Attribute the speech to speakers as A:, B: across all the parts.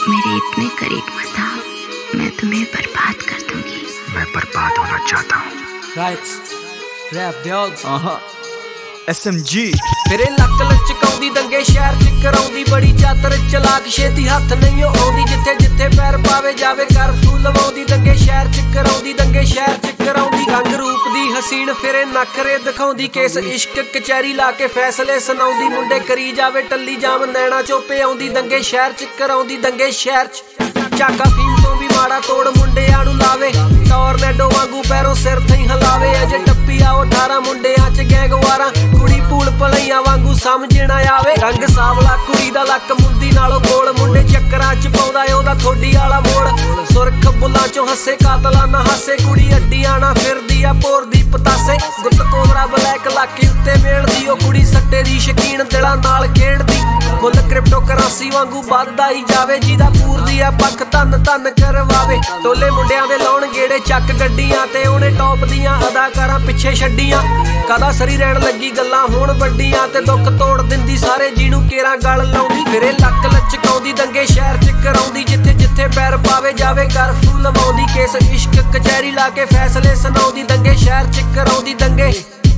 A: मेरे इतने करीब मत आओ, मैं तुम्हें बर्बाद कर दूंगी।
B: मैं बर्बाद होना चाहता हूँ।
C: Rights, rap dial,
D: SMG
C: ਮੇਰੇ ਲੱਕ ਲਚਕਾਉਂਦੀ ਦੰਗੇ ਸ਼ਹਿਰ ਚ ਕਰਾਉਂਦੀ ਬੜੀ ਚਾਤਰ ਚਲਾਕ ਛੇਤੀ ਹੱਥ ਨਹੀਂ ਆਉਂਦੀ ਜਿੱਥੇ ਜਿੱਥੇ ਪੈਰ ਪਾਵੇ ਜਾਵੇ ਕਰਫਿਊ ਲਵਾਉਂਦੀ ਦੰਗੇ ਸ਼ਹਿਰ ਚ ਕਰਾਉਂਦੀ ਦੰਗੇ ਸ਼ਹਿਰ ਚ ਕਰਾਉਂਦੀ ਰੰਗ ਰੂਪ ਦੀ ਹਸੀਨ ਫਿਰੇ ਨਖਰੇ ਦਿਖਾਉਂਦੀ ਕੇਸ ਇਸ਼ਕ ਕਚਹਿਰੀ ਲਾ ਕੇ ਫੈਸਲੇ ਸੁਣਾਉਂਦੀ ਮੁੰਡੇ ਕਰੀ ਜਾਵੇ ਟੱਲੀ ਜਾਮ ਨੈਣਾ ਚੋਪੇ ਆਉਂਦੀ ਦੰਗੇ ਸ਼ਹਿਰ ਚ ਕਰਾਉਂਦੀ ਦੰਗੇ ਸ਼ਹਿਰ ਚ ਚਾਕਾ ਫੀਮ ਤੋਂ ਵੀ ਮਾੜਾ ਤੋੜ ਮੁੰਡਿਆਂ ਨੂੰ ਲਾਵੇ ਟੋਰਨੇਡੋ ਵਾਂਗੂ ਪੈਰੋਂ ਸਿਰ ਥਈ ਹਲਾਵੇ ਅਜੇ ਟੱਪੀ ਆਓ 18 ਮੁੰਡਿਆਂ ਚ ਗੈਂਗਵਾਰਾਂ ਕੁੜੀ ਪੂਲ ਪਲਈਆਂ ਵਾਂਗੂ ਸਮਝਣਾ ਆਵੇ ਰੰਗ ਸਾਵਲਾ ਕੁੜੀ ਦਾ ਲੱਕ ਮੁੰਦੀ ਨਾਲੋਂ ਗੋਲ ਮੁੰਡੇ ਚੱਕਰਾਂ ਚ ਪਾਉਂਦਾ ਉਹਦਾ ਥੋੜੀ ਵਾਲਾ ਮੋੜ ਸੁਰਖ ਬੁੱਲਾਂ ਚੋਂ ਹੱਸੇ ਕਾਤਲਾਂ ਨਾ ਹਾਸੇ ਕੁੜੀ ਅੱਡੀਆਂ ਨਾ ਫਿਰਦੀ ਆ ਭੋਰਦੀ ਪਤਾਸੇ ਗੁੱਤ ਕੋਬਰਾ ਬਲੈਕ ਲਾਕੇ ਉੱਤੇ ਮੇਲਦੀ ਉਹ ਕੁੜੀ ਸੱਟੇ ਦੀ ਸ਼ਕੀਨ ਦਿਲਾਂ ਨਾਲ ਖੇਡਦੀ ਮੁੱਲ ਕ੍ਰਿਪਟੋ ਕਰੰਸੀ ਵਾਂਗੂ ਵੱਧਦਾ ਹੀ ਜਾਵੇ ਜਿਹਦਾ ਪੂਰਦੀ ਆ ਪੱਖ ਧੰਨ ਧੰਨ ਕਰਵਾਵੇ ਟੋਲੇ ਮੁੰਡਿਆਂ ਦੇ ਲਾਉਣ ਗੇੜੇ ਚੱਕ ਗੱਡੀਆਂ ਤੇ ਉਹਨੇ ਟੌਪ ਦੀਆਂ ਅਦਾਕਾਰਾਂ ਪਿੱਛੇ ਛੱਡੀਆਂ ਕਾਦਾ ਸਰੀ ਰਹਿਣ ਲੱਗੀ ਗੱਲਾਂ ਹੋਣ ਵੱਡੀਆਂ ਤੇ ਦੁੱਖ ਤੋੜ ਦਿੰਦੀ ਸਾਰੇ ਜਿਹਨੂੰ ਕੇਰਾਂ ਗਲ ਲਾਉਂਦੀ ਫਿਰੇ ਲੱਕ ਲਚਕਾਉਂਦੀ ਦੰਗੇ ਸ਼ਹਿਰ ਚ ਕਰਾਉਂਦੀ ਜਿੱਥੇ ਜਿੱਥੇ ਪੈਰ ਪਾਵੇ ਜਾਵੇ ਕਰਫਿਊ ਲਵਾਉਂਦੀ ਕੇਸ ਇਸ਼ਕ ਕਚਹਿਰੀ ਲਾ ਕੇ ਫੈਸਲੇ ਸੁਣਾਉਂਦੀ ਦੰਗੇ ਸ਼ਹਿਰ ਚ ਕਰਾਉਂਦੀ ਦੰਗੇ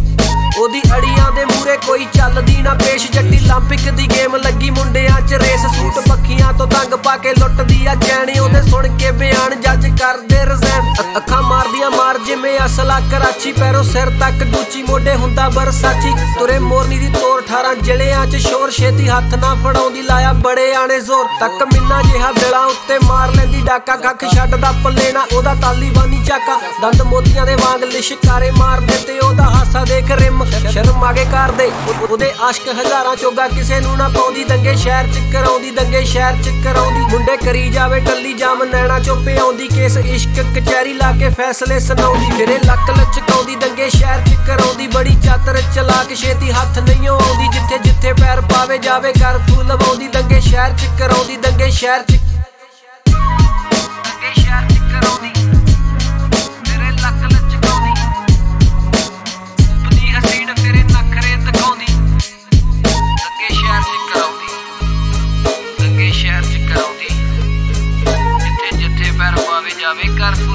C: ਉਹਦੀ ਅੜੀਆਂ ਦੇ ਮੂਰੇ ਕੋਈ ਚੱਲਦੀ ਨਾ ਪੇਸ਼ ਜੱਟੀ 올림픽 ਦੀ ਗੇਮ ਲੱਗੀ ਮੁੰਡਿਆਂ ਚ ਰੇਸ ਸੂਟ ਪੱਖੀਆਂ ਤੋਂ ਤੰਗ ਪਾ ਕੇ ਲੁੱਟਦੀ ਆ ਚੈਣੀ ਉਹਦੇ ਸੁਣ ਕੇ ਬਿਆਨ ਜੱਜ ਕਰਦੇ ਰਜ਼ੈਨ ਅੱਖਾਂ ਮਾਰਦੀਆਂ ਮਾਰ ਜਿਵੇਂ ਅਸਲਾ ਕਰਾਚੀ ਪੈਰੋਂ ਸਿਰ ਤੱਕ ਦੂਚੀ ਮੋਢੇ ਹੁੰਦਾ ਬਰਸਾਚੀ ਤੁਰੇ ਮੋਰਨੀ ਦੀ ਤੋਰ 18 ਜ਼ਿਲ੍ਹਿਆਂ ਚ ਸ਼ੋਰ ਛੇਤੀ ਹੱਥ ਨਾ ਫੜਾਉਂਦੀ ਲਾਇਆ ਬੜੇ ਆਣੇ ਜ਼ੋਰ ਤੱਕ ਮਿੰਨਾ ਜਿਹਾ ਦਿਲਾਂ ਉੱਤੇ ਮਾਰ ਲੈਂਦੀ ਡਾਕਾ ਕੱਖ ਛੱਡਦਾ ਪੱਲੇ ਨਾ ਉਹਦਾ ਤਾਲੀਬਾਨੀ ਚਾਕਾ ਦੰਦ ਮੋਤੀਆਂ ਦੇ ਵਾਂਗ ਲਿਸ਼ਕਾਰੇ ਮਾਰਦੇ ਤੇ ਉਹਦਾ ਹਾਸਾ ਦੇਖ ਰਿਮ ਸ਼ਰਮ ਆਗੇ ਕਰਦੇ ਉਹਦੇ ਆਸ਼ਕ ਹਜ਼ਾਰਾਂ ਚੋਗਾ ਕਿਸੇ ਨੂੰ ਨਾ ਪਾਉਂਦੀ ਦੰਗੇ ਸ਼ਹਿਰ ਚ ਕਰਾਉਂਦੀ ਦੰਗੇ ਸ਼ਹਿਰ ਚ ਕਰਾਉਂਦੀ ਮੁੰਡੇ ਕਰੀ ਜਾਵੇ ਟੱਲੀ ਜਾਮ ਨੈਣਾ ਚੋਪੇ ਆਉਂਦੀ ਕੇਸ ਇਸ਼ਕ ਕਚਹਿਰੀ ਲਾ ਕੇ ਫੈਸਲੇ ਸੁਣਾਉਂਦੀ ਫਿਰੇ ਲੱਕ ਲਚਕਾਉਂਦੀ ਦੰਗੇ ਸ਼ਹਿਰ ਚ ਕਰਾਉਂਦੀ ਬੜੀ ਚਾਤਰ ਚਲਾਕ ਛੇਤੀ ਹੱਥ ਨਹੀਂ ਆਉਂਦੀ ਜਿੱਥੇ ਜਿੱਥੇ ਪੈਰ ਪਾਵੇ ਜਾਵੇ ਕਰਫਿਊ ਲਵਾਉਂਦੀ ਦੰਗੇ ਸ਼ਹਿਰ ਚ ਕਰਾਉਂਦੀ ਦੰਗੇ ਸ਼ਹਿਰ ਚ ਕਰਾਉਂਦੀ ਮੇਰੇ ਲੱਕ ਲਚਕਾਉਂਦੀ ਬਦੀ ਹਸੀਨ ਫਿਰੇ ਨਖਰੇ ਦਿਖਾਉਂਦੀ ਦੰਗੇ ਸ਼ਹਿਰ ਚ ਕਰਾਉਂਦੀ ਦੰਗੇ ਸ਼ਹਿਰ ਚ ਕਰਾਉਂਦੀ ਜਿੱਥੇ ਜਿੱਥੇ ਪੈਰ ਪਾਵੇ ਜਾਵੇ ਕਰਫਿਊ